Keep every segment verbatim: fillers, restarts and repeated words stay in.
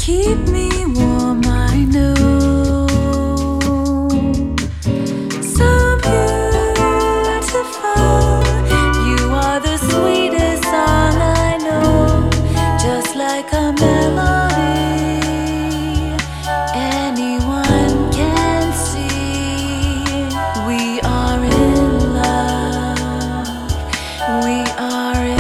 keep me warm, I know. So beautiful, you are the sweetest song I know. Just like a melody anyone can see. We are in love, we are in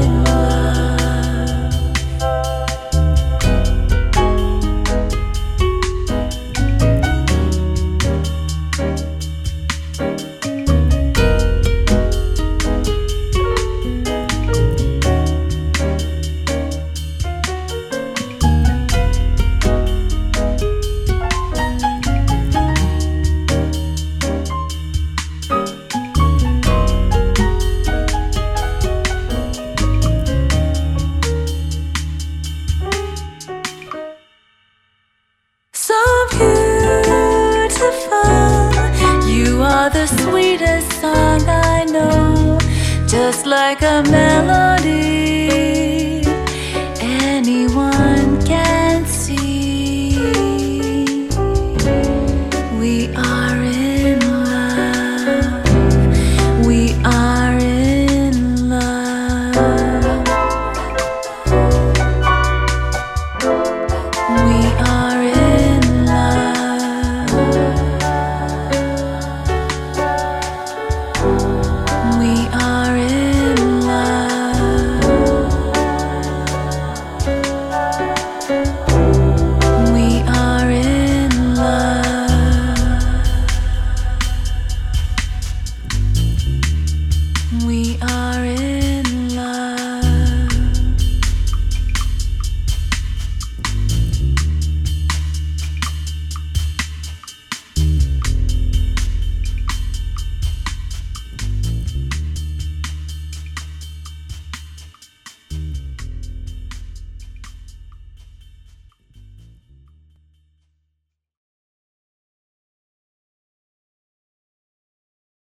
so beautiful, you are the sweetest song I know. Just like a melody anyone can see. We are in love, we are in love, we are in love, we are in love, we are in love, we are in